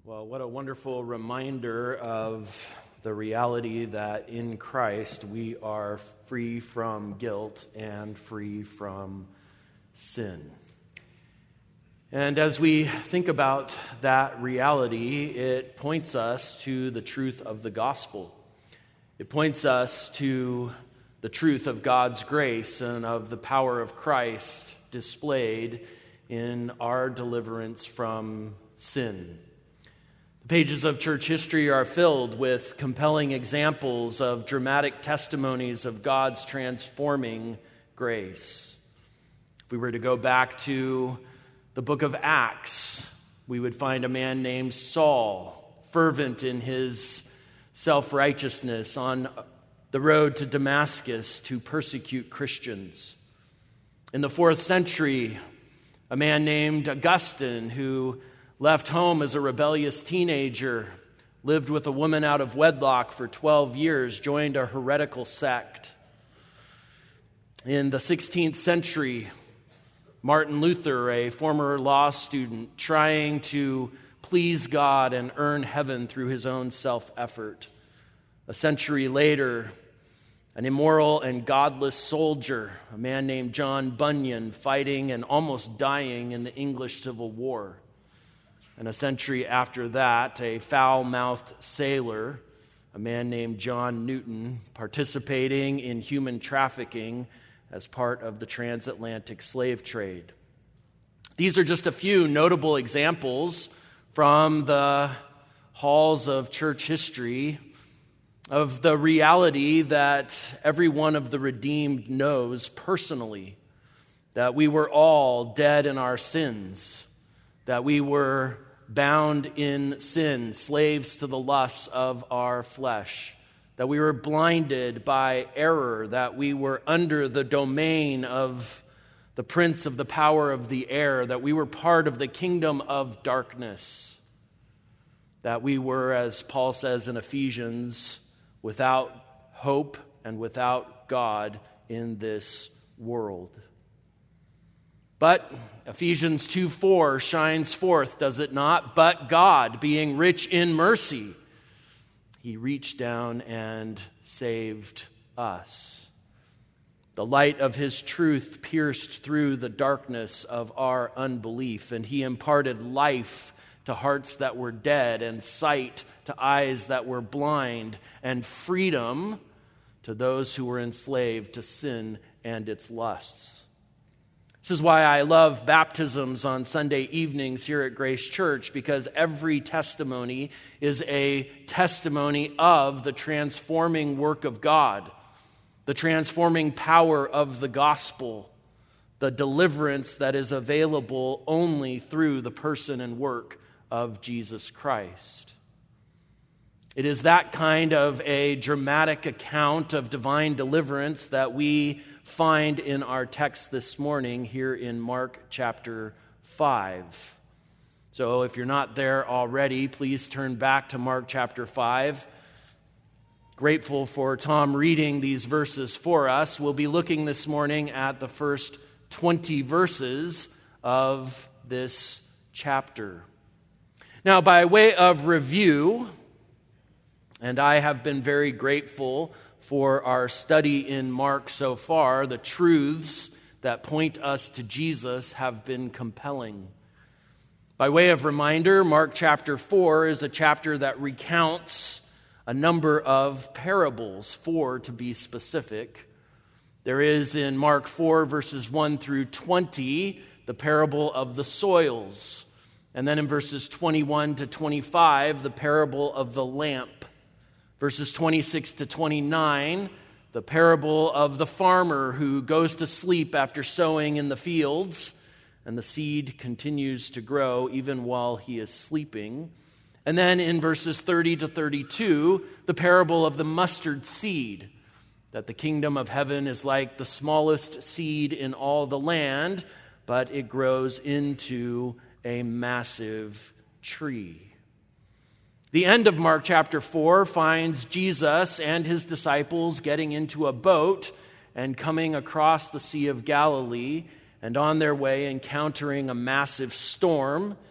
Well, what a wonderful reminder of the reality that in Christ we are free from guilt and free from sin. And as we think about that reality, it points us to the truth of the gospel. It points us to the truth of God's grace and of the power of Christ displayed in our deliverance from sin. The pages of church history are filled with compelling examples of dramatic testimonies of God's transforming grace. If we were to go back to the book of Acts, we would find a man named Saul, fervent in his self-righteousness, on the road to Damascus to persecute Christians. In the 4th century, a man named Augustine, who left home as a rebellious teenager, lived with a woman out of wedlock for 12 years, joined a heretical sect. In the 16th century, Martin Luther, a former law student, trying to please God and earn heaven through his own self-effort. A century later, an immoral and godless soldier, a man named John Bunyan, fighting and almost dying in the English Civil War. And a century after that, a foul-mouthed sailor, a man named John Newton, participating in human trafficking as part of the transatlantic slave trade. These are just a few notable examples from the halls of church history of the reality that every one of the redeemed knows personally, that we were all dead in our sins, that we were bound in sin, slaves to the lusts of our flesh, that we were blinded by error, that we were under the domain of the prince of the power of the air, that we were part of the kingdom of darkness, that we were, as Paul says in Ephesians, without hope and without God in this world. But Ephesians 2:4 shines forth, does it not? But God, being rich in mercy, He reached down and saved us. The light of His truth pierced through the darkness of our unbelief, and He imparted life to hearts that were dead, and sight to eyes that were blind, and freedom to those who were enslaved to sin and its lusts. This is why I love baptisms on Sunday evenings here at Grace Church, because every testimony is a testimony of the transforming work of God, the transforming power of the gospel, the deliverance that is available only through the person and work of Jesus Christ. It is that kind of a dramatic account of divine deliverance that we find in our text this morning here in Mark chapter 5. So if you're not there already, please turn back to Mark chapter 5. Grateful for Tom reading these verses for us. We'll be looking this morning at the first 20 verses of this chapter. Now, by way of review, and I have been very grateful for our study in Mark so far, the truths that point us to Jesus have been compelling. By way of reminder, Mark chapter 4 is a chapter that recounts a number of parables, 4 to be specific. There is in Mark 4 verses 1 through 20, the parable of the soils. And then in verses 21 to 25, the parable of the lamp. Verses 26 to 29, the parable of the farmer who goes to sleep after sowing in the fields, and the seed continues to grow even while he is sleeping. And then in verses 30 to 32, the parable of the mustard seed, that the kingdom of heaven is like the smallest seed in all the land, but it grows into a massive tree. The end of Mark chapter 4 finds Jesus and his disciples getting into a boat and coming across the Sea of Galilee, and on their way encountering a massive storm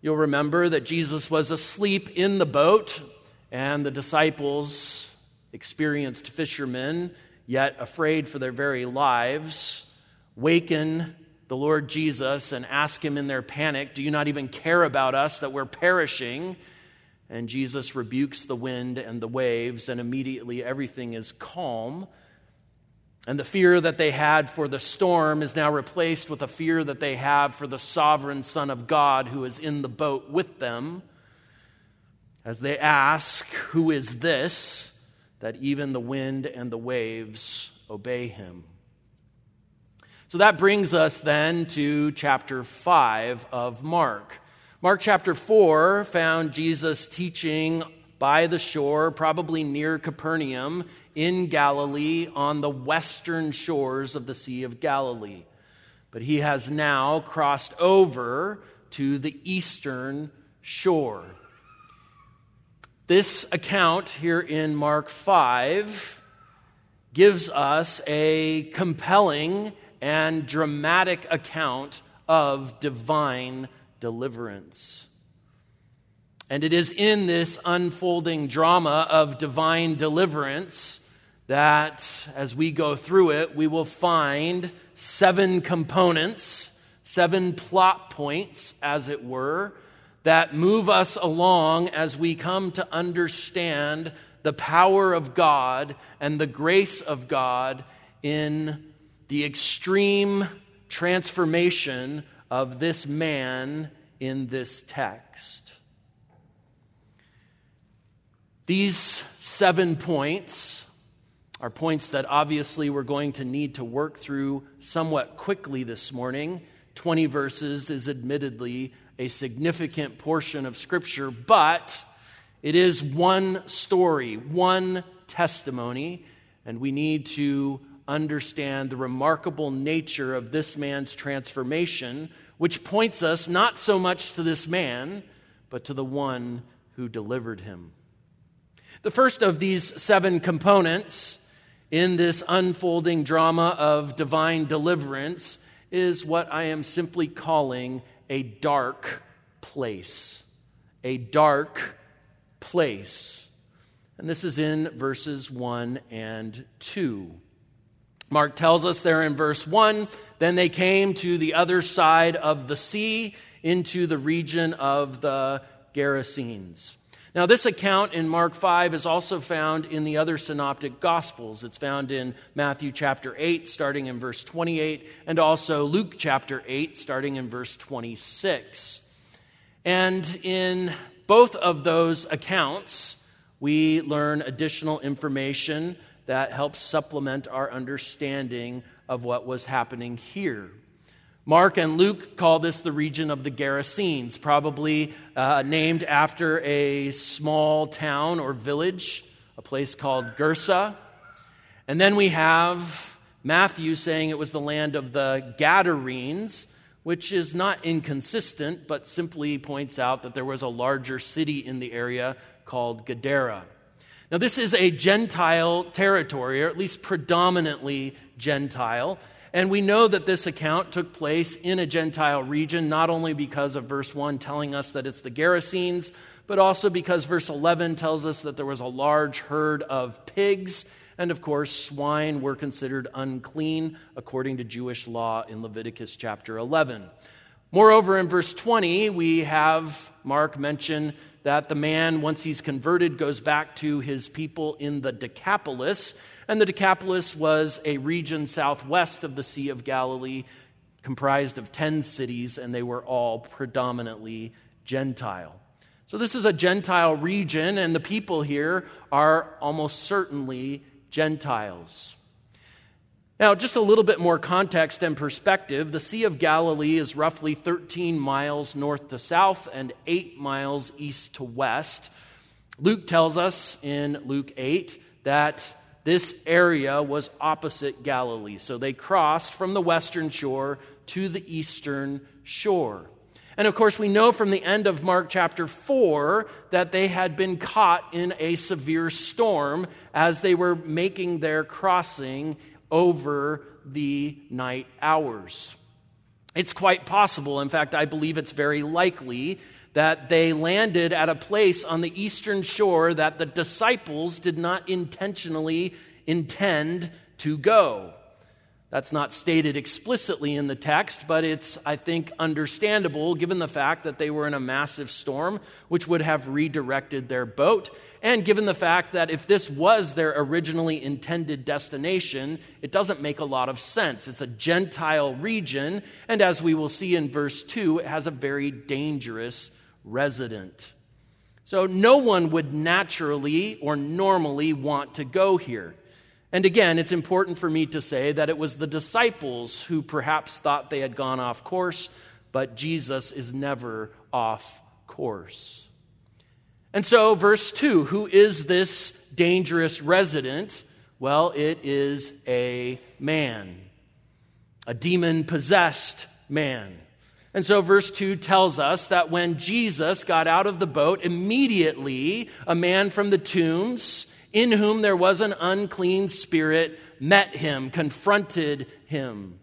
You'll remember that Jesus was asleep in the boat, and the disciples, experienced fishermen, yet afraid for their very lives, waken the Lord Jesus and ask him in their panic, "Do you not even care about us, that we're perishing?" And Jesus rebukes the wind and the waves, and immediately everything is calm. And the fear that they had for the storm is now replaced with a fear that they have for the sovereign Son of God who is in the boat with them, as they ask, "Who is this, that even the wind and the waves obey him?" So that brings us then to chapter 5 of Mark. Mark chapter 4 found Jesus teaching by the shore, probably near Capernaum, in Galilee, on the western shores of the Sea of Galilee. But he has now crossed over to the eastern shore. This account here in Mark 5 gives us a compelling and dramatic account of divine deliverance. And it is in this unfolding drama of divine deliverance that, as we go through it, we will find 7 components, 7 plot points, as it were, that move us along as we come to understand the power of God and the grace of God in the extreme transformation of this man in this text. These 7 points are points that obviously we're going to need to work through somewhat quickly this morning. 20 verses is admittedly a significant portion of Scripture, but it is one story, one testimony, and we need to understand the remarkable nature of this man's transformation, which points us not so much to this man, but to the one who delivered him. The first of these 7 components in this unfolding drama of divine deliverance is what I am simply calling a dark place. A dark place. And this is in verses 1 and 2. Mark tells us there in verse 1, "Then they came to the other side of the sea, into the region of the Gerasenes." Now, this account in Mark 5 is also found in the other synoptic Gospels. It's found in Matthew chapter 8, starting in verse 28, and also Luke chapter 8, starting in verse 26. And in both of those accounts, we learn additional information that helps supplement our understanding of what was happening here. Mark and Luke call this the region of the Gerasenes, probably named after a small town or village, a place called Gersa. And then we have Matthew saying it was the land of the Gadarenes, which is not inconsistent, but simply points out that there was a larger city in the area called Gadara. Now, this is a Gentile territory, or at least predominantly Gentile. And we know that this account took place in a Gentile region, not only because of verse 1 telling us that it's the Gerasenes, but also because verse 11 tells us that there was a large herd of pigs. And of course, swine were considered unclean according to Jewish law in Leviticus chapter 11. Moreover, in verse 20, we have Mark mention that the man, once he's converted, goes back to his people in the Decapolis. And the Decapolis was a region southwest of the Sea of Galilee, comprised of 10 cities, and they were all predominantly Gentile. So this is a Gentile region, and the people here are almost certainly Gentiles. Now, just a little bit more context and perspective. The Sea of Galilee is roughly 13 miles north to south and 8 miles east to west. Luke tells us in Luke 8 that this area was opposite Galilee. So they crossed from the western shore to the eastern shore. And of course, we know from the end of Mark chapter 4 that they had been caught in a severe storm as they were making their crossing over the night hours. It's quite possible, in fact, I believe it's very likely that they landed at a place on the eastern shore that the disciples did not intentionally intend to go. That's not stated explicitly in the text, but it's, I think, understandable given the fact that they were in a massive storm, which would have redirected their boat, and given the fact that if this was their originally intended destination, it doesn't make a lot of sense. It's a Gentile region, and as we will see in verse 2, it has a very dangerous resident. So no one would naturally or normally want to go here. And again, it's important for me to say that it was the disciples who perhaps thought they had gone off course, but Jesus is never off course. And so, verse 2, who is this dangerous resident? Well, it is a man, a demon-possessed man. And so verse 2 tells us that when Jesus got out of the boat, immediately a man from the tombs, in whom there was an unclean spirit, met him, confronted him.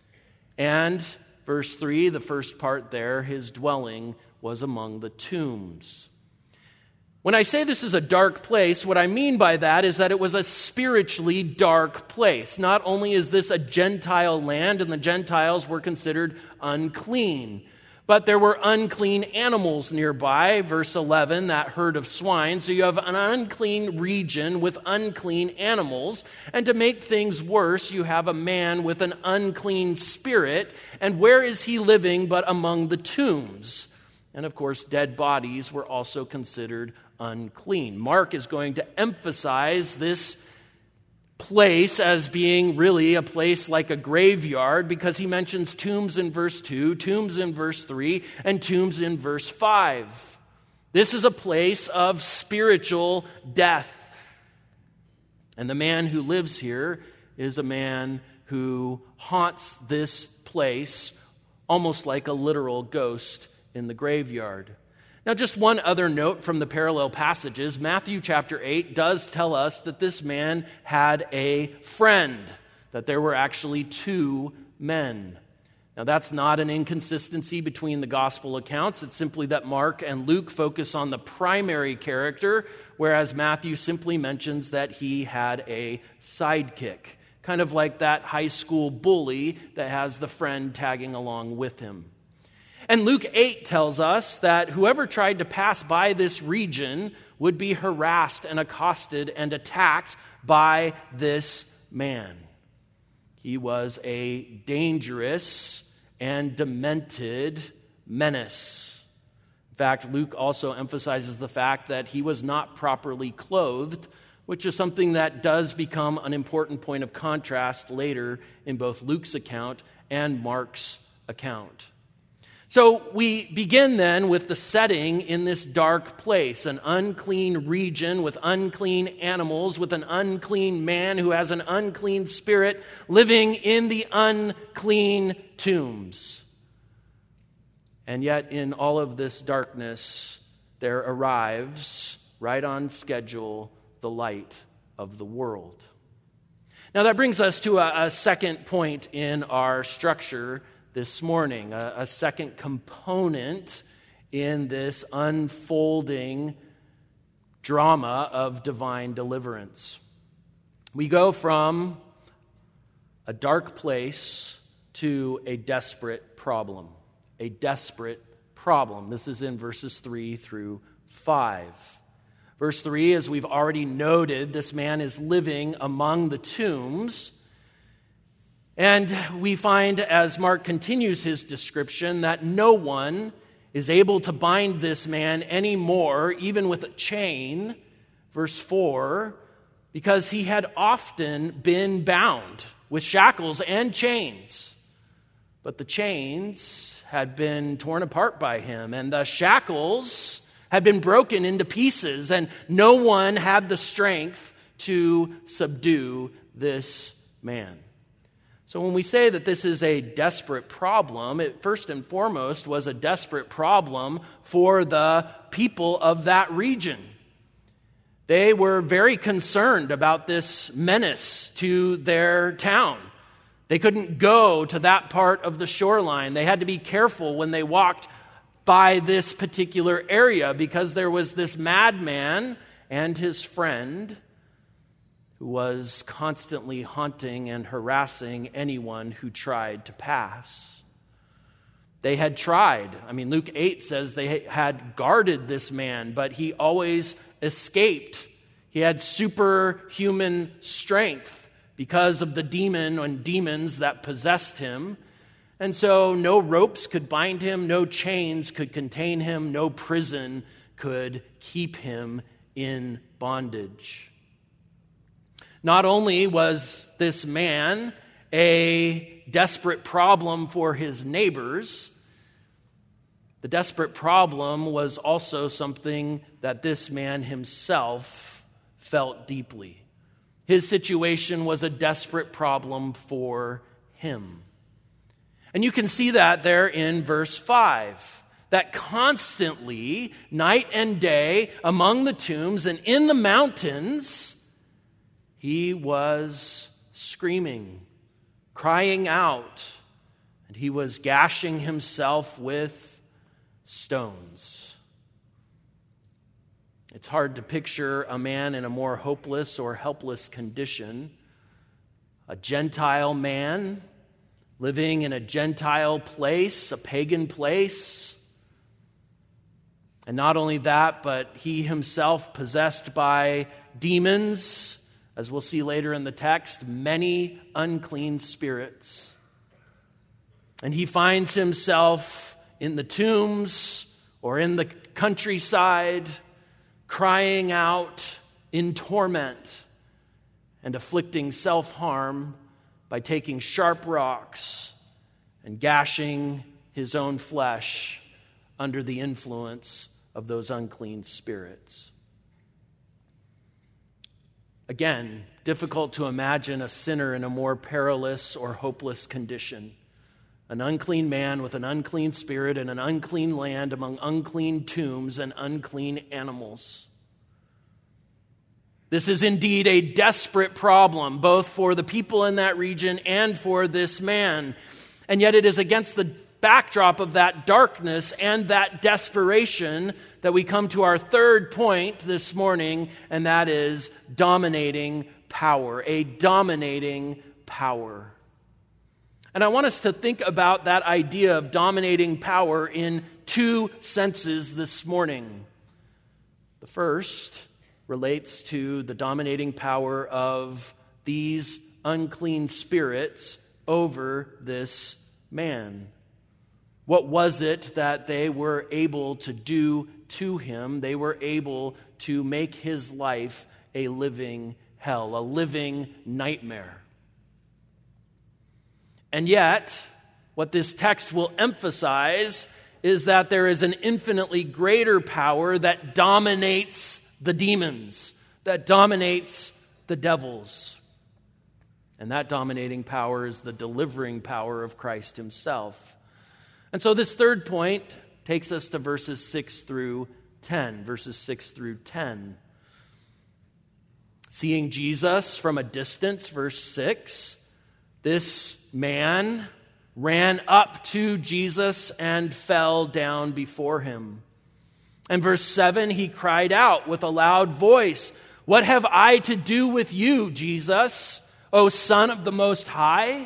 And verse 3, the first part there, his dwelling was among the tombs. When I say this is a dark place, what I mean by that is that it was a spiritually dark place. Not only is this a Gentile land, and the Gentiles were considered unclean, but there were unclean animals nearby, verse 11, that herd of swine. So you have an unclean region with unclean animals. And to make things worse, you have a man with an unclean spirit. And where is he living but among the tombs? And of course, dead bodies were also considered unclean. Mark is going to emphasize this place as being really a place like a graveyard because he mentions tombs in verse 2, tombs in verse 3, and tombs in verse 5. This is a place of spiritual death. And the man who lives here is a man who haunts this place almost like a literal ghost in the graveyard. Now, just one other note from the parallel passages. Matthew chapter 8 does tell us that this man had a friend, that there were actually two men. Now, that's not an inconsistency between the gospel accounts. It's simply that Mark and Luke focus on the primary character, whereas Matthew simply mentions that he had a sidekick, kind of like that high school bully that has the friend tagging along with him. And Luke 8 tells us that whoever tried to pass by this region would be harassed and accosted and attacked by this man. He was a dangerous and demented menace. In fact, Luke also emphasizes the fact that he was not properly clothed, which is something that does become an important point of contrast later in both Luke's account and Mark's account. So we begin then with the setting in this dark place, an unclean region with unclean animals, with an unclean man who has an unclean spirit living in the unclean tombs. And yet in all of this darkness, there arrives, right on schedule, the light of the world. Now that brings us to a second point in our structure this morning, a second component in this unfolding drama of divine deliverance. We go from a dark place to a desperate problem. A desperate problem. This is in verses 3 through 5. Verse 3, as we've already noted, this man is living among the tombs. And we find, as Mark continues his description, that no one is able to bind this man anymore, even with a chain, verse 4, because he had often been bound with shackles and chains. But the chains had been torn apart by him, and the shackles had been broken into pieces, and no one had the strength to subdue this man. So when we say that this is a desperate problem, it first and foremost was a desperate problem for the people of that region. They were very concerned about this menace to their town. They couldn't go to that part of the shoreline. They had to be careful when they walked by this particular area because there was this madman and his friend who was constantly haunting and harassing anyone who tried to pass. They had tried. Luke 8 says they had guarded this man, but he always escaped. He had superhuman strength because of the demon and demons that possessed him. And so no ropes could bind him, no chains could contain him, no prison could keep him in bondage. Not only was this man a desperate problem for his neighbors, the desperate problem was also something that this man himself felt deeply. His situation was a desperate problem for him. And you can see that there in verse 5, that constantly, night and day, among the tombs and in the mountains, he was screaming, crying out, and he was gashing himself with stones. It's hard to picture a man in a more hopeless or helpless condition, a Gentile man living in a Gentile place, a pagan place. And not only that, but he himself possessed by demons, as we'll see later in the text, many unclean spirits. And he finds himself in the tombs or in the countryside, crying out in torment and afflicting self-harm by taking sharp rocks and gashing his own flesh under the influence of those unclean spirits. Again, difficult to imagine a sinner in a more perilous or hopeless condition. An unclean man with an unclean spirit in an unclean land among unclean tombs and unclean animals. This is indeed a desperate problem, both for the people in that region and for this man. And yet it is against the backdrop of that darkness and that desperation that we come to our third point this morning, and that is dominating power, a dominating power. And I want us to think about that idea of dominating power in two senses this morning. The first relates to the dominating power of these unclean spirits over this man. What was it that they were able to do to him? They were able to make his life a living hell, a living nightmare. And yet, what this text will emphasize is that there is an infinitely greater power that dominates the demons, that dominates the devils. And that dominating power is the delivering power of Christ himself. And so this third point takes us to verses 6 through 10. Verses 6 through 10. Seeing Jesus from a distance, verse 6, this man ran up to Jesus and fell down before him. And verse 7, he cried out with a loud voice, "What have I to do with you, Jesus, O Son of the Most High?"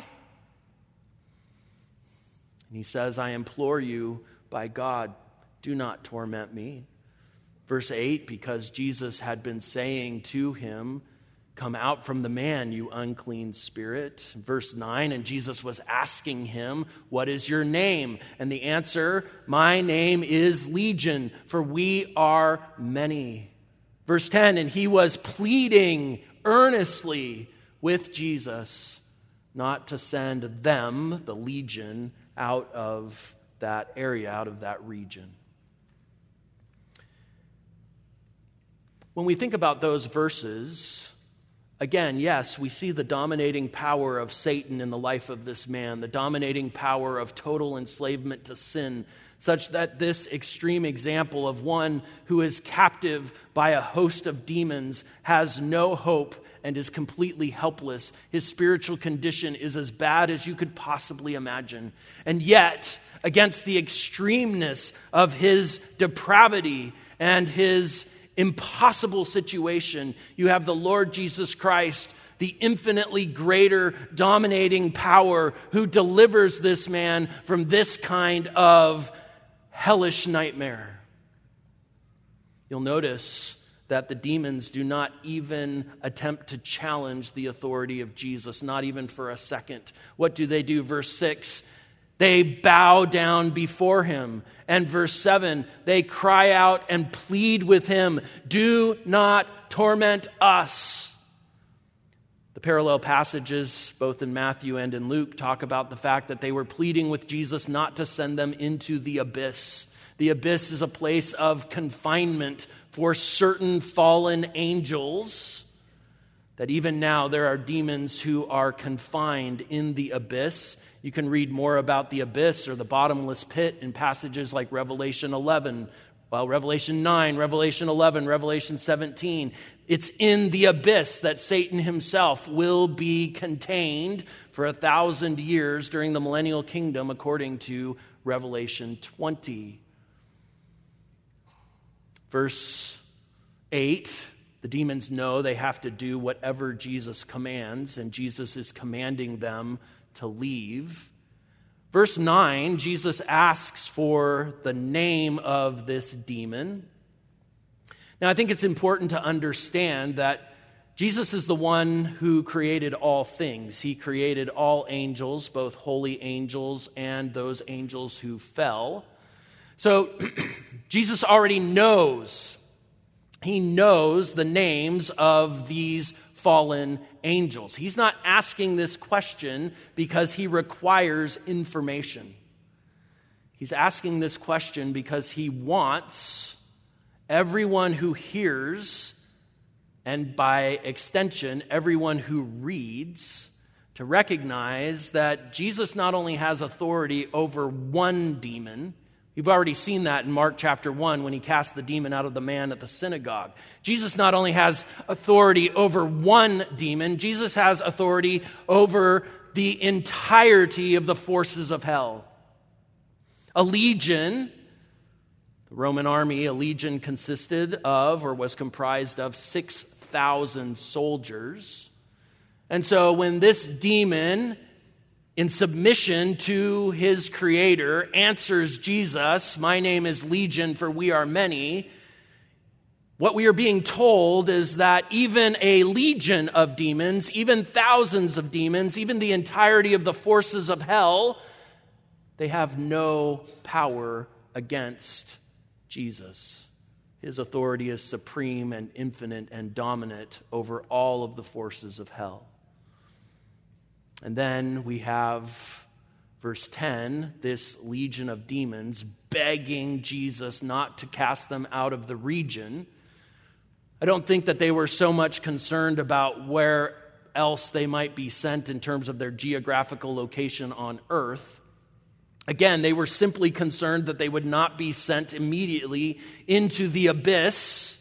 And he says, "I implore you, by God, do not torment me." Verse 8, because Jesus had been saying to him, "Come out from the man, you unclean spirit." Verse 9, and Jesus was asking him, "What is your name?" And the answer, "My name is Legion, for we are many." Verse 10, and he was pleading earnestly with Jesus not to send them, the legion, out of that area, out of that region. When we think about those verses, again, yes, we see the dominating power of Satan in the life of this man, the dominating power of total enslavement to sin, such that this extreme example of one who is captive by a host of demons has no hope and is completely helpless. His spiritual condition is as bad as you could possibly imagine. And yet, against the extremeness of his depravity and his impossible situation, you have the Lord Jesus Christ, the infinitely greater dominating power who delivers this man from this kind of hellish nightmare. You'll notice that the demons do not even attempt to challenge the authority of Jesus, not even for a second. What do? Verse 6, they bow down before him. And verse 7, they cry out and plead with him, "Do not torment us." The parallel passages, both in Matthew and in Luke, talk about the fact that they were pleading with Jesus not to send them into the abyss. The abyss is a place of confinement for certain fallen angels, that even now there are demons who are confined in the abyss. You can read more about the abyss or the bottomless pit in passages like Revelation 11, Revelation 9, Revelation 11, Revelation 17. It's in the abyss that Satan himself will be contained for 1,000 years during the millennial kingdom, according to Revelation 20. Verse 8, the demons know they have to do whatever Jesus commands, and Jesus is commanding them to leave. Verse 9, Jesus asks for the name of this demon. Now, I think it's important to understand that Jesus is the one who created all things. He created all angels, both holy angels and those angels who fell. So, Jesus already knows. He knows the names of these fallen angels. He's not asking this question because he requires information. He's asking this question because he wants everyone who hears, and by extension, everyone who reads, to recognize that Jesus not only has authority over one demon. You've already seen that in Mark chapter 1 when he cast the demon out of the man at the synagogue. Jesus not only has authority over one demon, Jesus has authority over the entirety of the forces of hell. A legion, the Roman army, a legion consisted of or was comprised of 6,000 soldiers. And so when this demon, in submission to his creator, answers Jesus, "My name is Legion, for we are many," what we are being told is that even a legion of demons, even thousands of demons, even the entirety of the forces of hell, they have no power against Jesus. His authority is supreme and infinite and dominant over all of the forces of hell. And then we have verse 10, this legion of demons begging Jesus not to cast them out of the region. I don't think that they were so much concerned about where else they might be sent in terms of their geographical location on earth. Again, they were simply concerned that they would not be sent immediately into the abyss,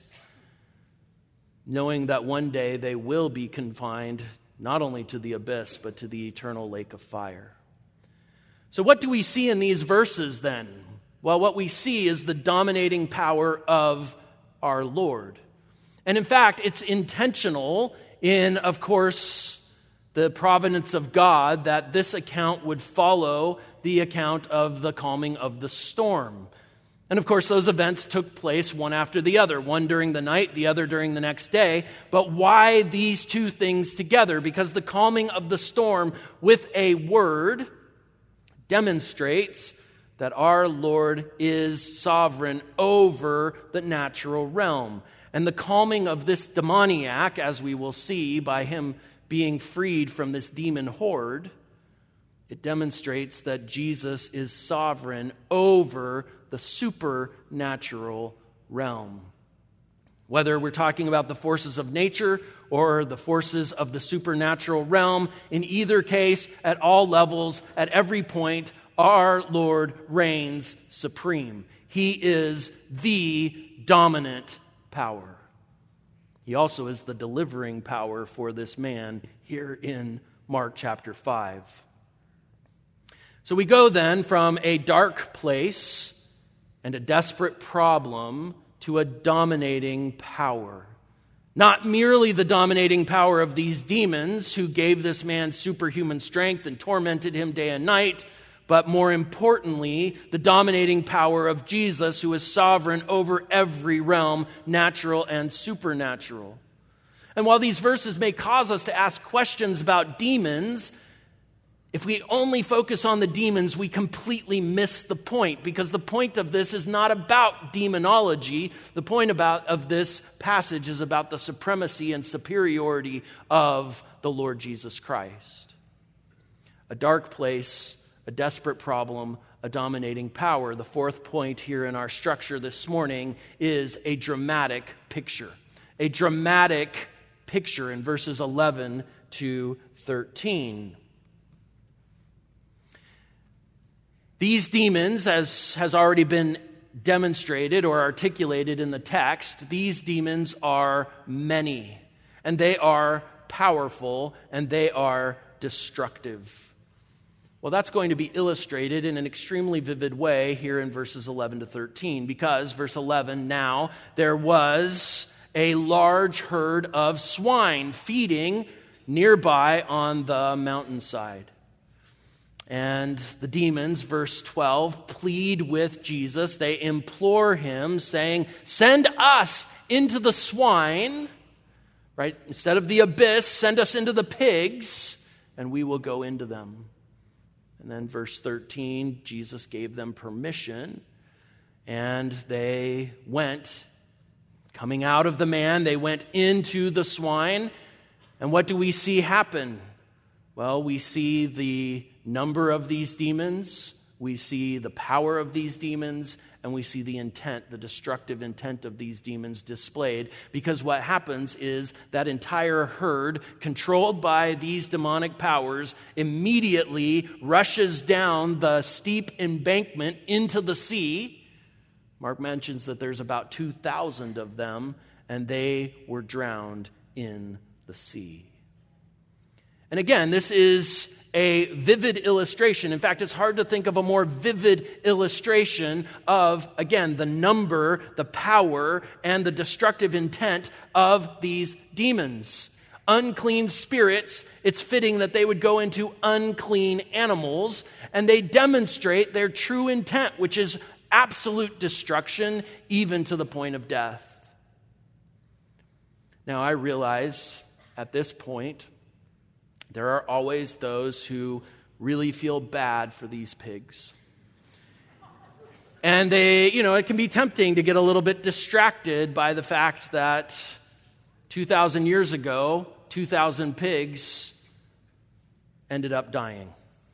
knowing that one day they will be confined not only to the abyss, but to the eternal lake of fire. So what do we see in these verses then? Well, what we see is the dominating power of our Lord. And in fact, it's intentional in, of course, the providence of God that this account would follow the account of the calming of the storm. And of course, those events took place one after the other, one during the night, the other during the next day. But why these two things together? Because the calming of the storm with a word demonstrates that our Lord is sovereign over the natural realm. And the calming of this demoniac, as we will see by him being freed from this demon horde, it demonstrates that Jesus is sovereign over the supernatural realm. Whether we're talking about the forces of nature or the forces of the supernatural realm, in either case, at all levels, at every point, our Lord reigns supreme. He is the dominant power. He also is the delivering power for this man here in Mark chapter 5. So we go then from a dark place and a desperate problem to a dominating power. Not merely the dominating power of these demons who gave this man superhuman strength and tormented him day and night, but more importantly, the dominating power of Jesus, who is sovereign over every realm, natural and supernatural. And while these verses may cause us to ask questions about demons, if we only focus on the demons, we completely miss the point, because the point of this is not about demonology. The point of this passage is about the supremacy and superiority of the Lord Jesus Christ. A dark place, a desperate problem, a dominating power. The fourth point here in our structure this morning is a dramatic picture. A dramatic picture in verses 11 to 13. These demons, as has already been demonstrated or articulated in the text, these demons are many, and they are powerful, and they are destructive. Well, that's going to be illustrated in an extremely vivid way here in verses 11 to 13, because verse 11, now there was a large herd of swine feeding nearby on the mountainside. And the demons, verse 12, plead with Jesus. They implore him, saying, send us into the swine, right? Instead of the abyss, send us into the pigs, and we will go into them. And then verse 13, Jesus gave them permission, and they went, coming out of the man, they went into the swine. And what do we see happen? Well, we see the number of these demons, we see the power of these demons, and we see the intent, the destructive intent of these demons displayed. Because what happens is that entire herd, controlled by these demonic powers, immediately rushes down the steep embankment into the sea. Mark mentions that there's about 2,000 of them, and they were drowned in the sea. And again, this is a vivid illustration. In fact, it's hard to think of a more vivid illustration of, again, the number, the power, and the destructive intent of these demons. Unclean spirits, it's fitting that they would go into unclean animals, and they demonstrate their true intent, which is absolute destruction, even to the point of death. Now, I realize at this point, there are always those who really feel bad for these pigs. And it can be tempting to get a little bit distracted by the fact that 2,000 years ago, 2,000 pigs ended up dying.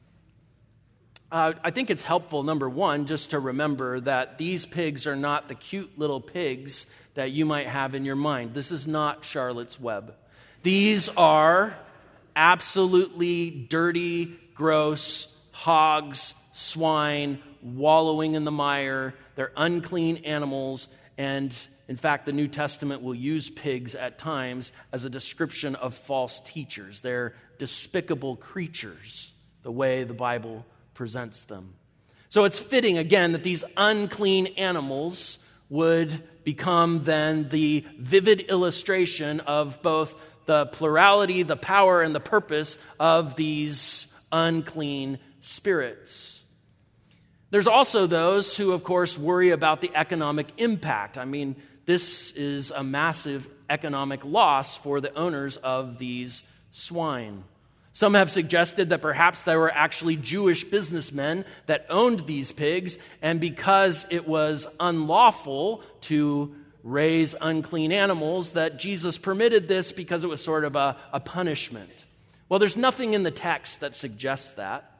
I think it's helpful, number one, just to remember that these pigs are not the cute little pigs that you might have in your mind. This is not Charlotte's Web. These are absolutely dirty, gross hogs, swine, wallowing in the mire. They're unclean animals, and in fact, the New Testament will use pigs at times as a description of false teachers. They're despicable creatures, the way the Bible presents them. So it's fitting, again, that these unclean animals would become then the vivid illustration of both the plurality, the power, and the purpose of these unclean spirits. There's also those who, of course, worry about the economic impact. I mean, this is a massive economic loss for the owners of these swine. Some have suggested that perhaps there were actually Jewish businessmen that owned these pigs, and because it was unlawful to raise unclean animals, that Jesus permitted this because it was sort of a punishment. Well, there's nothing in the text that suggests that.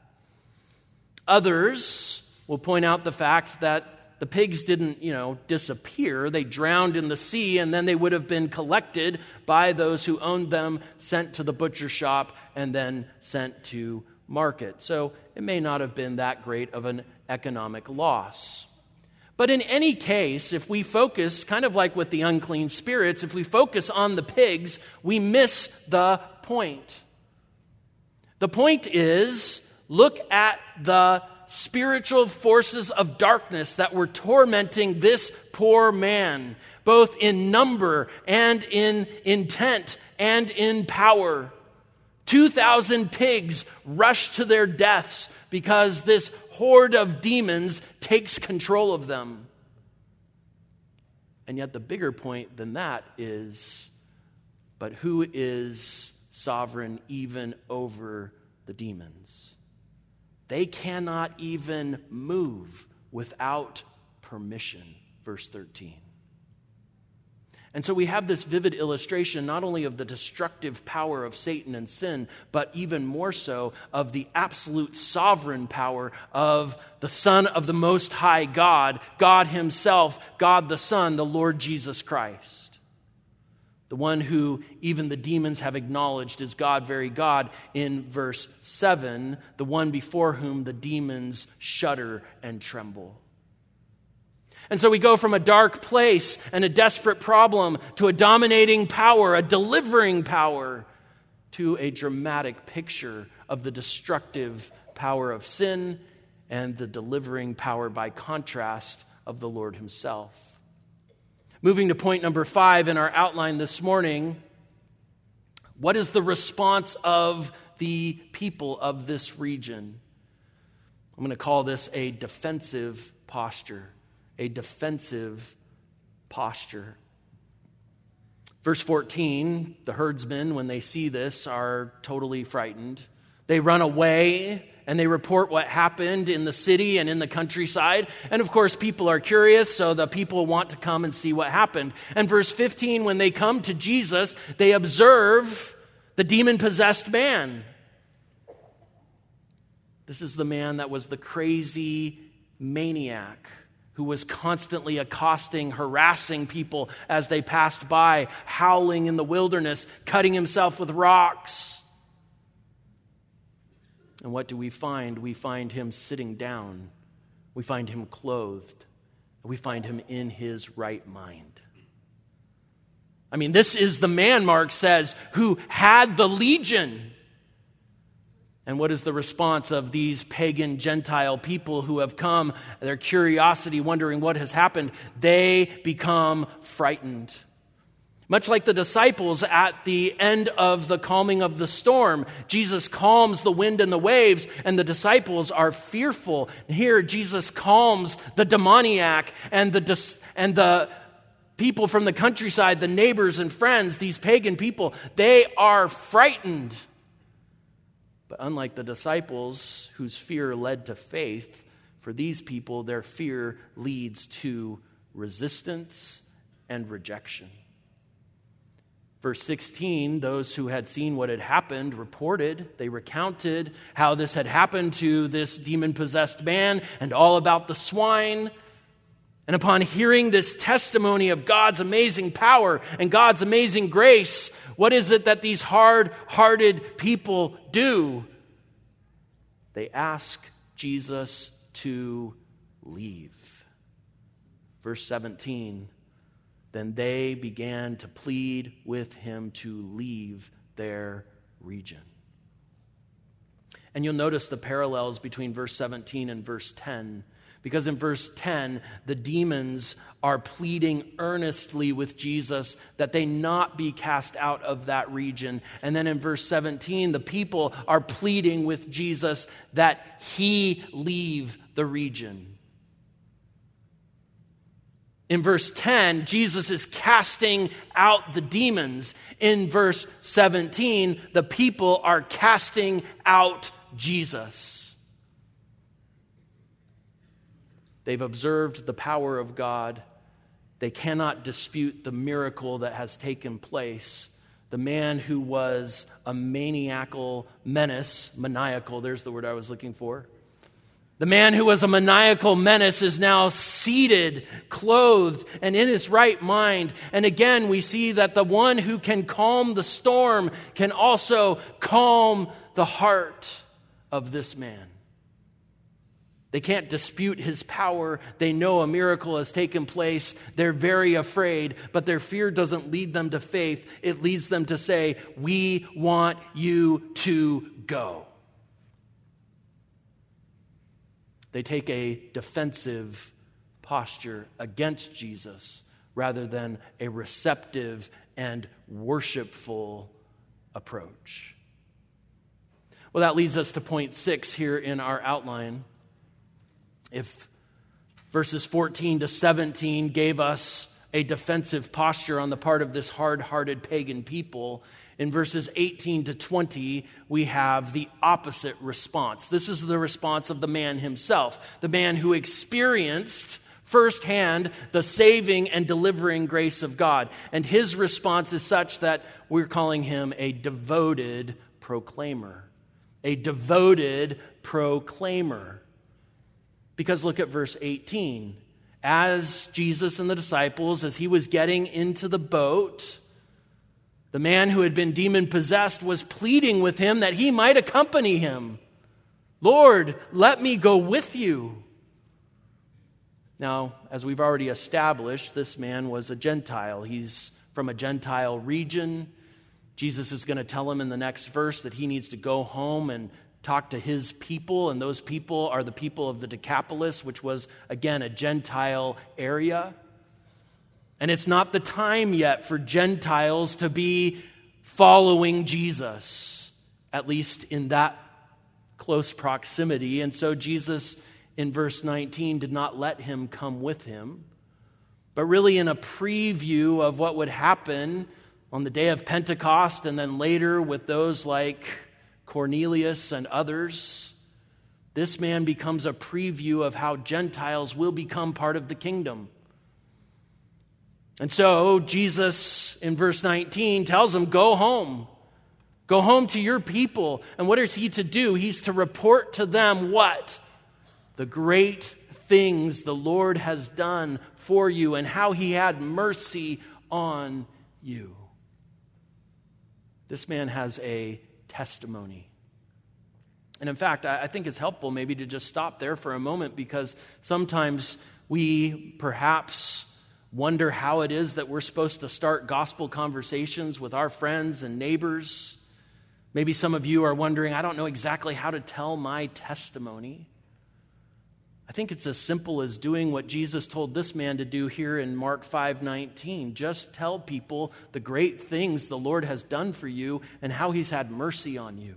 Others will point out the fact that the pigs didn't, disappear. They drowned in the sea, and then they would have been collected by those who owned them, sent to the butcher shop, and then sent to market. So it may not have been that great of an economic loss. But in any case, if we focus, kind of like with the unclean spirits, if we focus on the pigs, we miss the point. The point is, Look at the spiritual forces of darkness that were tormenting this poor man, both in number and in intent and in power. 2,000 pigs rush to their deaths because this horde of demons takes control of them. And yet the bigger point than that is, but who is sovereign even over the demons? They cannot even move without permission, verse 13. And so we have this vivid illustration not only of the destructive power of Satan and sin, but even more so of the absolute sovereign power of the Son of the Most High God, God Himself, God the Son, the Lord Jesus Christ. The one who even the demons have acknowledged is God, very God, in verse 7, the one before whom the demons shudder and tremble. And so we go from a dark place and a desperate problem to a dominating power, a delivering power, to a dramatic picture of the destructive power of sin and the delivering power, by contrast, of the Lord Himself. Moving to point number 5 in our outline this morning, what is the response of the people of this region? I'm going to call this a defensive posture. A defensive posture. Verse 14, the herdsmen, when they see this, are totally frightened. They run away and they report what happened in the city and in the countryside. And of course, people are curious, so the people want to come and see what happened. And verse 15, when they come to Jesus, they observe the demon-possessed man. This is the man that was the crazy maniac who was constantly accosting, harassing people as they passed by, howling in the wilderness, cutting himself with rocks. And what do we find? We find him sitting down. We find him clothed. We find him in his right mind. I mean, this is the man, Mark says, who had the legion. And what is the response of these pagan Gentile people who have come, their curiosity, wondering what has happened? They become frightened. Much like the disciples at the end of the calming of the storm, Jesus calms the wind and the waves, and the disciples are fearful. Here, Jesus calms the demoniac and the people from the countryside, the neighbors and friends, these pagan people. They are frightened. But unlike the disciples, whose fear led to faith, for these people, their fear leads to resistance and rejection. Verse 16, those who had seen what had happened reported, they recounted how this had happened to this demon-possessed man and all about the swine. And upon hearing this testimony of God's amazing power and God's amazing grace, what is it that these hard-hearted people do? They ask Jesus to leave. Verse 17, then they began to plead with him to leave their region. And you'll notice the parallels between verse 17 and verse 10. Because in verse 10, the demons are pleading earnestly with Jesus that they not be cast out of that region. And then in verse 17, the people are pleading with Jesus that he leave the region. In verse 10, Jesus is casting out the demons. In verse 17, the people are casting out Jesus. They've observed the power of God. They cannot dispute the miracle that has taken place. The man who was a maniacal menace, maniacal, there's the word I was looking for. The man who was a maniacal menace is now seated, clothed, and in his right mind. And again, we see that the one who can calm the storm can also calm the heart of this man. They can't dispute his power. They know a miracle has taken place. They're very afraid, but their fear doesn't lead them to faith. It leads them to say, "We want you to go." They take a defensive posture against Jesus rather than a receptive and worshipful approach. Well, that leads us to point 6 here in our outline. If verses 14 to 17 gave us a defensive posture on the part of this hard-hearted pagan people, in verses 18 to 20, we have the opposite response. This is the response of the man himself, the man who experienced firsthand the saving and delivering grace of God. And his response is such that we're calling him a devoted proclaimer. A devoted proclaimer. Because look at verse 18. As Jesus and the disciples, as he was getting into the boat, the man who had been demon-possessed was pleading with him that he might accompany him. Lord, let me go with you. Now, as we've already established, this man was a Gentile. He's from a Gentile region. Jesus is going to tell him in the next verse that he needs to go home and talk to his people, and those people are the people of the Decapolis, which was, again, a Gentile area. And it's not the time yet for Gentiles to be following Jesus, at least in that close proximity. And so Jesus, in verse 19, did not let him come with him, but really in a preview of what would happen on the day of Pentecost and then later with those like Cornelius and others, this man becomes a preview of how Gentiles will become part of the kingdom. And so Jesus, in verse 19, tells him, go home. Go home to your people. And what is he to do? He's to report to them what? The great things the Lord has done for you and how he had mercy on you. This man has a testimony. And in fact, I think it's helpful maybe to just stop there for a moment, because sometimes we perhaps wonder how it is that we're supposed to start gospel conversations with our friends and neighbors. Maybe some of you are wondering, I don't know exactly how to tell my testimony. I think it's as simple as doing what Jesus told this man to do here in Mark 5:19. Just tell people the great things the Lord has done for you and how he's had mercy on you.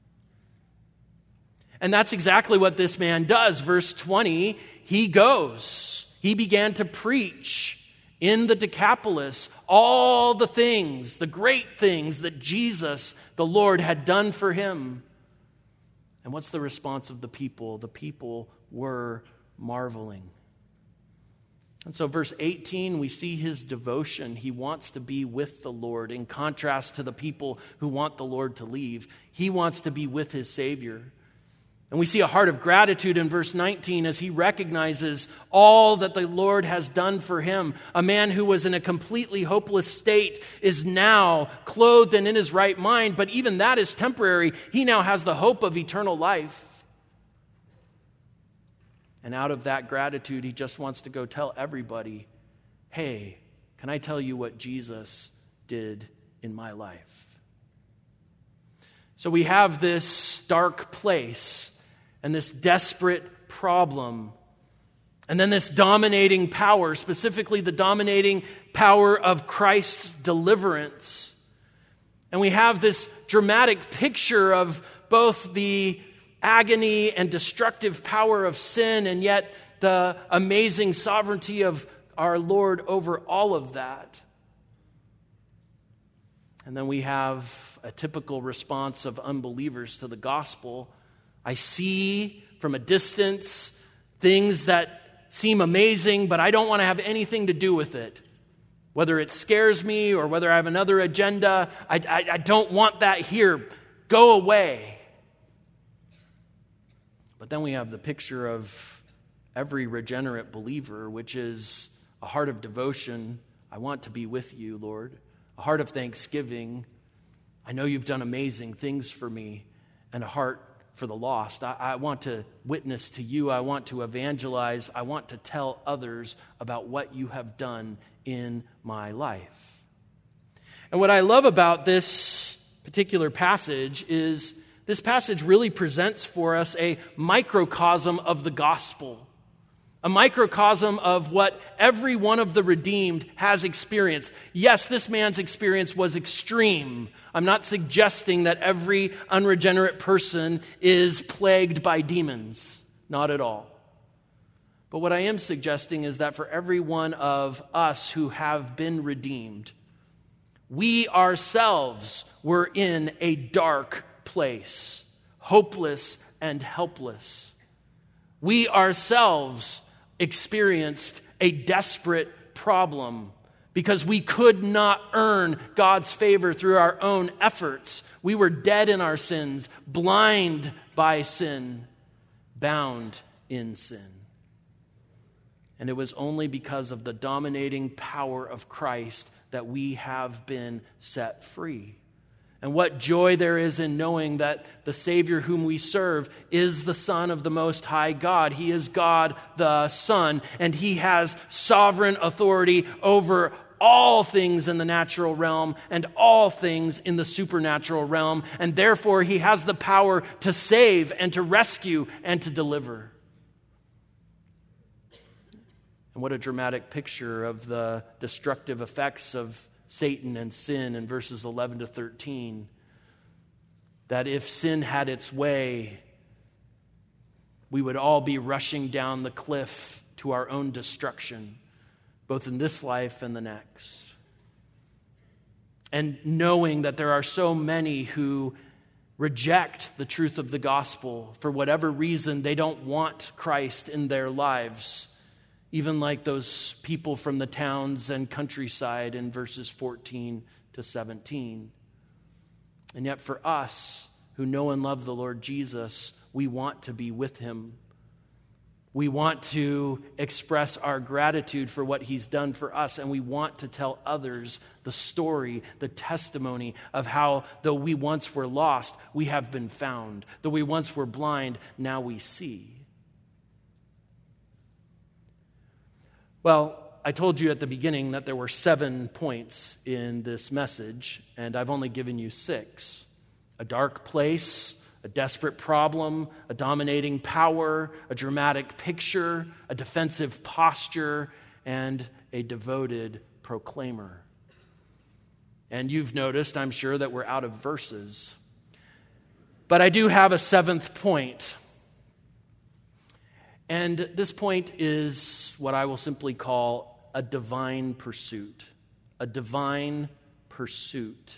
And that's exactly what this man does. Verse 20, he goes. He began to preach in the Decapolis all the things, the great things that Jesus, the Lord, had done for him. And what's the response of the people? The people were marveling. And so verse 18, we see his devotion. He wants to be with the Lord in contrast to the people who want the Lord to leave. He wants to be with his Savior. And we see a heart of gratitude in verse 19 as he recognizes all that the Lord has done for him. A man who was in a completely hopeless state is now clothed and in his right mind, but even that is temporary. He now has the hope of eternal life. And out of that gratitude, he just wants to go tell everybody, hey, can I tell you what Jesus did in my life? So we have this dark place and this desperate problem, and then this dominating power, specifically the dominating power of Christ's deliverance. And we have this dramatic picture of both the agony and destructive power of sin, and yet the amazing sovereignty of our Lord over all of that. And then we have a typical response of unbelievers to the gospel. I see from a distance things that seem amazing, but I don't want to have anything to do with it. Whether it scares me or whether I have another agenda, I don't want that here. Go away. But then we have the picture of every regenerate believer, which is a heart of devotion. I want to be with you, Lord. A heart of thanksgiving. I know you've done amazing things for me. And a heart for the lost. I want to witness to you. I want to evangelize. I want to tell others about what you have done in my life. And what I love about this particular passage is This passage really presents for us a microcosm of the gospel, a microcosm of what every one of the redeemed has experienced. Yes, this man's experience was extreme. I'm not suggesting that every unregenerate person is plagued by demons. Not at all. But what I am suggesting is that for every one of us who have been redeemed, we ourselves were in a dark place, hopeless and helpless. We ourselves experienced a desperate problem because we could not earn God's favor through our own efforts. We were dead in our sins, blind by sin, bound in sin. And it was only because of the dominating power of Christ that we have been set free. And what joy there is in knowing that the Savior whom we serve is the Son of the Most High God. He is God the Son, and He has sovereign authority over all things in the natural realm and all things in the supernatural realm. And therefore, He has the power to save and to rescue and to deliver. And what a dramatic picture of the destructive effects of Satan and sin in verses 11 to 13. That if sin had its way, we would all be rushing down the cliff to our own destruction, both in this life and the next. And knowing that there are so many who reject the truth of the gospel for whatever reason, they don't want Christ in their lives. Even like those people from the towns and countryside in verses 14 to 17. And yet for us who know and love the Lord Jesus, we want to be with Him. We want to express our gratitude for what He's done for us, and we want to tell others the story, the testimony of how, though we once were lost, we have been found. Though we once were blind, now we see. Well, I told you at the beginning that there were 7 points in this message, and I've only given you 6. A dark place, a desperate problem, a dominating power, a dramatic picture, a defensive posture, and a devoted proclaimer. And you've noticed, I'm sure, that we're out of verses. But I do have a 7th point. And this point is what I will simply call a divine pursuit. A divine pursuit.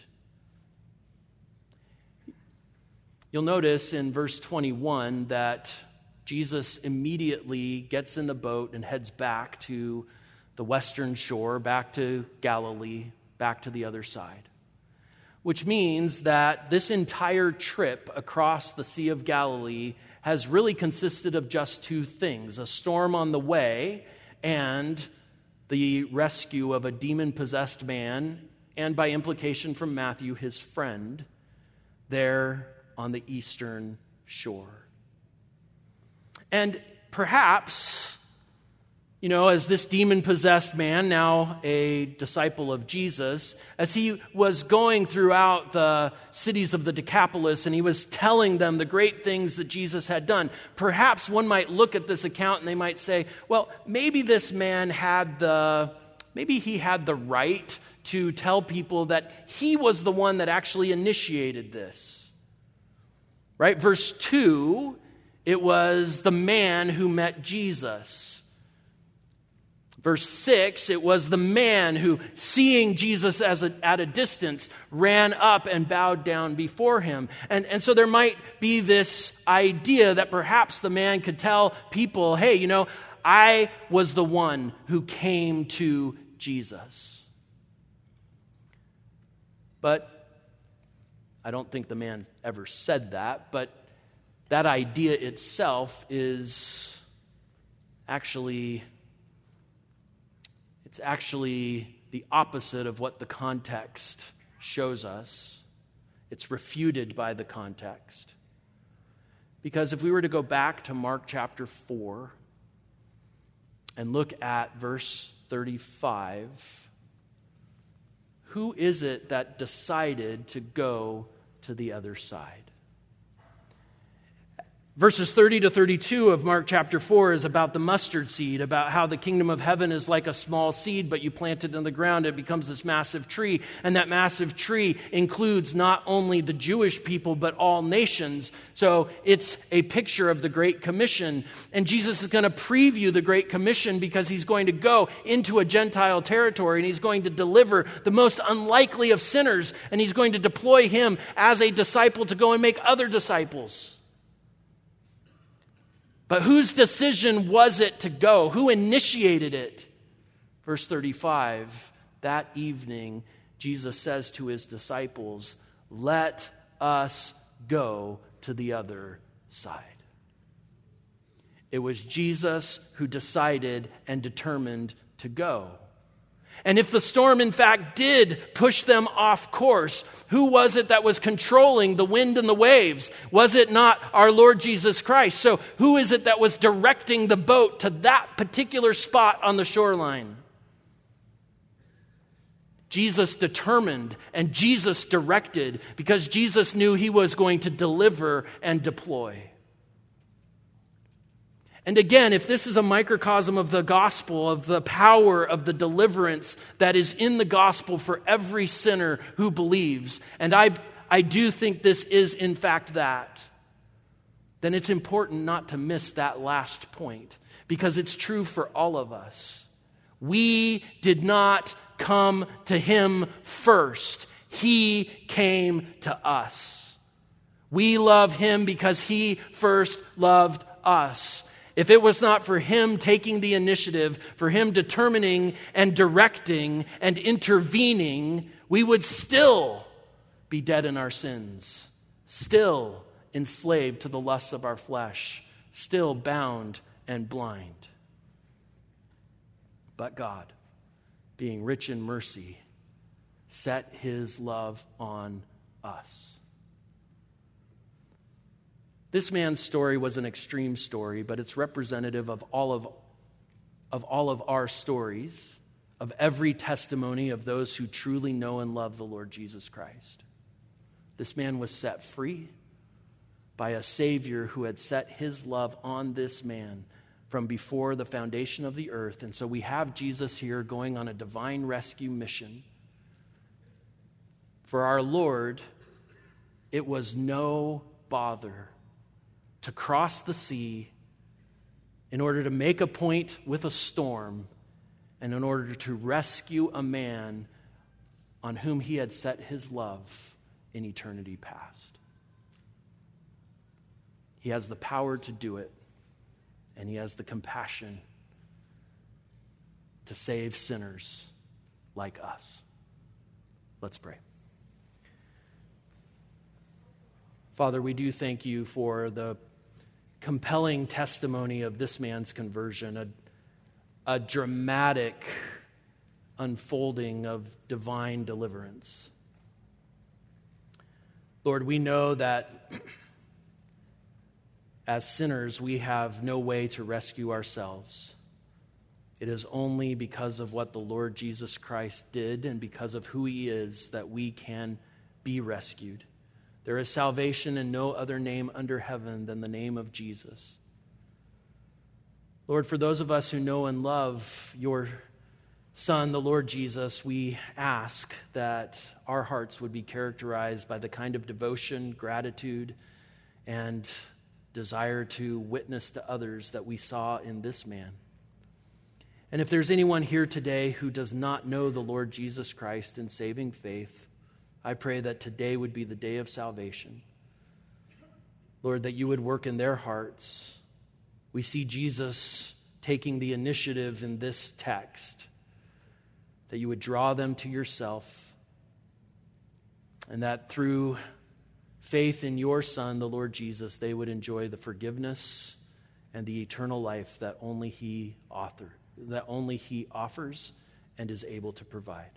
You'll notice in verse 21 that Jesus immediately gets in the boat and heads back to the western shore, back to Galilee, back to the other side. Which means that this entire trip across the Sea of Galilee has really consisted of just 2 things: a storm on the way and the rescue of a demon-possessed man, and by implication from Matthew, his friend, there on the eastern shore. And perhaps, as this demon-possessed man, now a disciple of Jesus, as he was going throughout the cities of the Decapolis and he was telling them the great things that Jesus had done, perhaps one might look at this account and they might say, well, maybe this man had the right to tell people that he was the one that actually initiated this. Right? Verse 2, it was the man who met Jesus. Verse 6, it was the man who, seeing Jesus at a distance, ran up and bowed down before him. And so there might be this idea that perhaps the man could tell people, hey, I was the one who came to Jesus. But I don't think the man ever said that, but that idea itself is actually the opposite of what the context shows us. It's refuted by the context. Because if we were to go back to Mark chapter 4 and look at verse 35, who is it that decided to go to the other side? Verses 30 to 32 of Mark chapter 4 is about the mustard seed, about how the kingdom of heaven is like a small seed, but you plant it in the ground, it becomes this massive tree. And that massive tree includes not only the Jewish people, but all nations. So it's a picture of the Great Commission. And Jesus is going to preview the Great Commission because he's going to go into a Gentile territory and he's going to deliver the most unlikely of sinners. And he's going to deploy him as a disciple to go and make other disciples. But whose decision was it to go? Who initiated it? Verse 35, that evening, Jesus says to his disciples, "Let us go to the other side." It was Jesus who decided and determined to go. And if the storm, in fact, did push them off course, who was it that was controlling the wind and the waves? Was it not our Lord Jesus Christ? So who is it that was directing the boat to that particular spot on the shoreline? Jesus determined and Jesus directed because Jesus knew he was going to deliver and deploy. And again, if this is a microcosm of the gospel, of the power of the deliverance that is in the gospel for every sinner who believes, and I do think this is in fact that, then it's important not to miss that last point, because it's true for all of us. We did not come to him first. He came to us. We love him because he first loved us. If it was not for him taking the initiative, for him determining and directing and intervening, we would still be dead in our sins, still enslaved to the lusts of our flesh, still bound and blind. But God, being rich in mercy, set his love on us. This man's story was an extreme story, but it's representative of all of our stories, of every testimony of those who truly know and love the Lord Jesus Christ. This man was set free by a Savior who had set his love on this man from before the foundation of the earth. And so we have Jesus here going on a divine rescue mission. For our Lord, it was no bother to cross the sea in order to make a point with a storm and in order to rescue a man on whom he had set his love in eternity past. He has the power to do it, and he has the compassion to save sinners like us. Let's pray. Father, we do thank you for the compelling testimony of this man's conversion, a dramatic unfolding of divine deliverance. Lord, we know that as sinners, we have no way to rescue ourselves. It is only because of what the Lord Jesus Christ did and because of who he is that we can be rescued. There is salvation in no other name under heaven than the name of Jesus. Lord, for those of us who know and love your Son, the Lord Jesus, we ask that our hearts would be characterized by the kind of devotion, gratitude, and desire to witness to others that we saw in this man. And if there's anyone here today who does not know the Lord Jesus Christ in saving faith, I pray that today would be the day of salvation. Lord, that you would work in their hearts. We see Jesus taking the initiative in this text, that you would draw them to yourself, and that through faith in your Son, the Lord Jesus, they would enjoy the forgiveness and the eternal life that only he offers and is able to provide.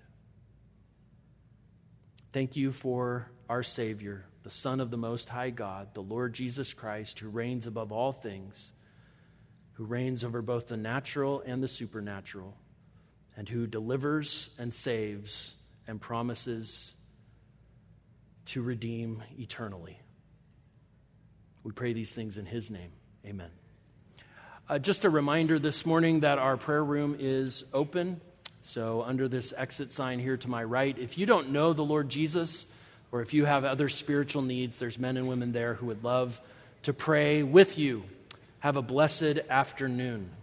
Thank you for our Savior, the Son of the Most High God, the Lord Jesus Christ, who reigns above all things, who reigns over both the natural and the supernatural, and who delivers and saves and promises to redeem eternally. We pray these things in his name. Amen. Just a reminder this morning that our prayer room is open. So under this exit sign here to my right, if you don't know the Lord Jesus, or if you have other spiritual needs, there's men and women there who would love to pray with you. Have a blessed afternoon.